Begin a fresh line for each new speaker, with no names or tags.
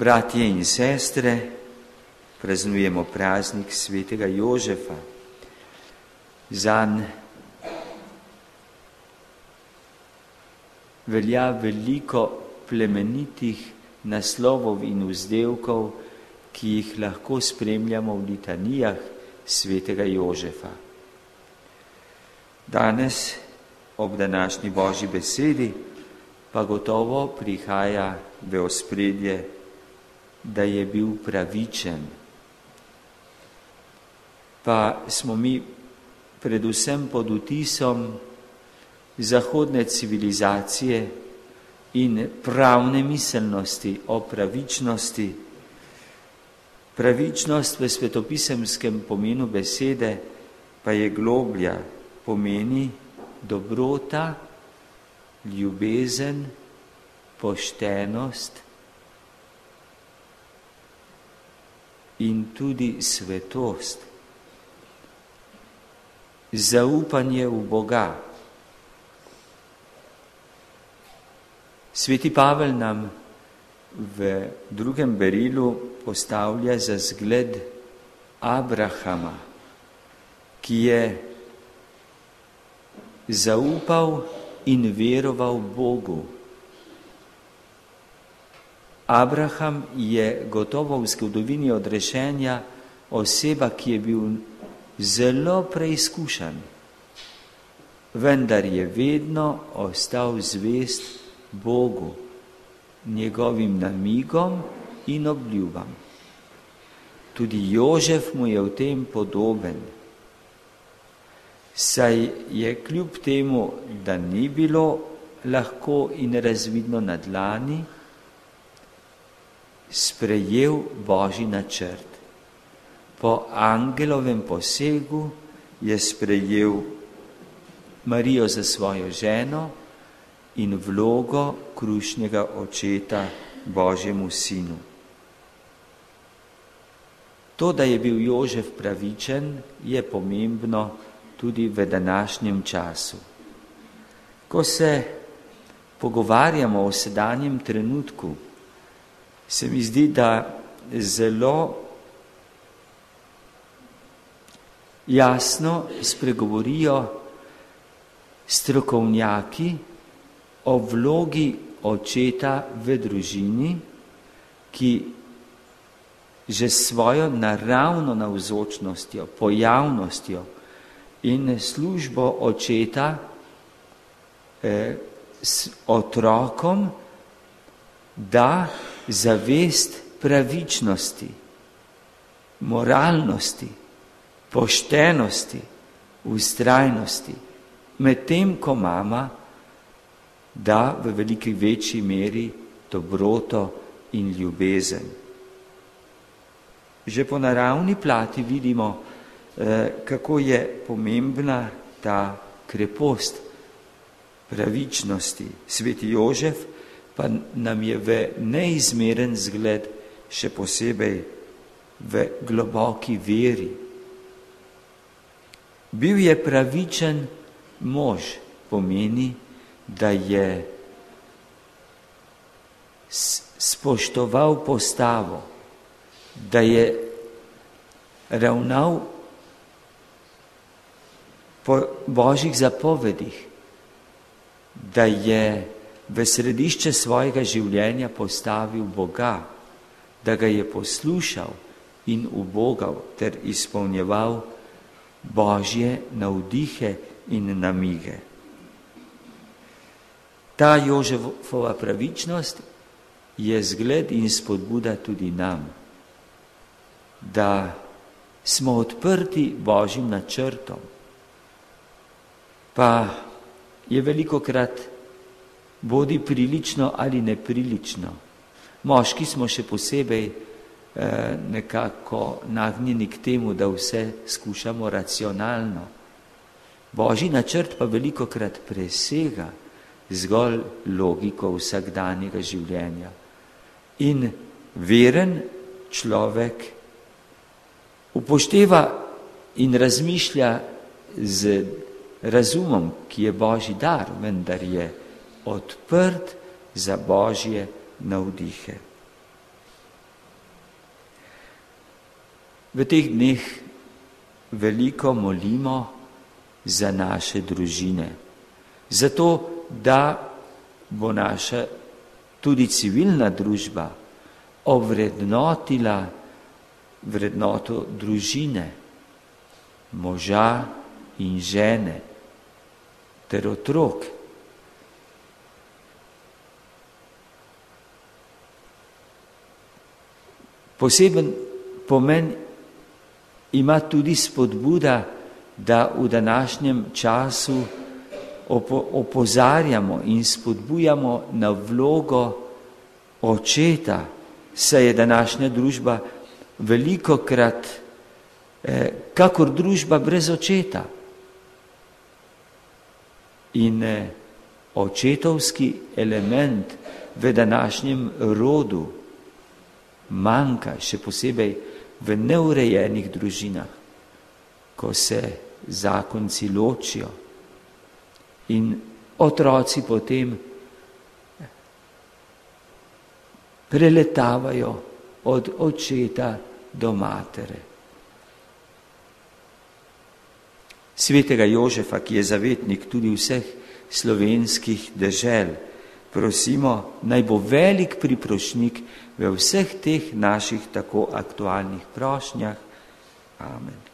Bratje in sestre, praznujemo praznik svetega Jožefa. Zanj velja veliko plemenitih naslovov in vzdevkov, ki jih lahko spremljamo v litanijah svetega Jožefa. Danes, ob današnji Božji besedi, pa gotovo prihaja v ospredje, da je bil pravičen. Pa smo mi predvsem pod vtisom zahodne civilizacije in pravne miselnosti o pravičnosti. Pravičnost v svetopisemskem pomenu besede pa je globlja, pomeni dobrota, ljubezen, poštenost in tudi svetost. Zaupanje v Boga. Sveti Pavel nam v drugem berilu postavlja za zgled Abrahama, ki je zaupal in veroval Bogu. Abraham je gotovo v zgodovini odrešenja oseba, ki je bil zelo preizkušan, vendar je vedno ostal zvest Bogu, njegovim namigom in obljubam. Tudi Jožef mu je v tem podoben, saj je kljub temu, da ni bilo lahko in razvidno na dlani, sprejel Božji načrt. Po angelovem posegu je sprejel Marijo za svojo ženo in vlogo krušnega očeta Božjemu sinu. To, da je bil Jožef pravičen, je pomembno tudi v današnjem času. Ko se pogovarjamo o sedanjem trenutku, se mi zdi, da zelo jasno spregovorijo strokovnjaki o vlogi očeta v družini, ki že s svojo naravno navzočnostjo, pojavnostjo in službo očeta s otrokom da zavest pravičnosti, moralnosti, poštenosti, vztrajnosti, medtem ko mama da v veliki večji meri dobroto in ljubezen. Že po naravni plati vidimo, kako je pomembna ta krepost pravičnosti. Sveti Jožef pa nam je v neizmeren zgled, še posebej v globoki veri. Bil je pravičen mož, pomeni, da je spoštoval postavo, da je ravnal po Božjih zapovedih, da je v središče svojega življenja postavil Boga, da ga je poslušal in ubogal ter izpolnjeval Božje navdihe in namige. Ta Jožefova pravičnost je zgled in spodbuda tudi nam, da smo odprti Božjim načrtom. Pa je velikokrat bodi prilično ali neprilično. Moški smo še posebej nekako nagnjeni k temu, da vse skušamo racionalno. Božji načrt pa velikokrat presega zgolj logiko vsakdanjega življenja. In veren človek upošteva in razmišlja z razumom, ki je Božji dar, vendar je odprt za Božje navdihe. v teh dneh veliko molimo za naše družine, zato da bo naša tudi civilna družba ovrednotila vrednoto družine, moža in žene ter otrok. Poseben pomen ima tudi spodbuda, da v današnjem času opozarjamo in spodbujamo na vlogo očeta, saj je današnja družba velikokrat kakor družba brez očeta. In očetovski element v današnjem rodu manjka, še posebej v neurejenih družinah, ko se zakonci ločijo in otroci potem preletavajo od očeta do matere. Svetega Jožefa, ki je zavetnik tudi vseh slovenskih dežel, prosimo, naj bo velik priprošnik v vseh teh naših tako aktualnih prošnjah. Amen.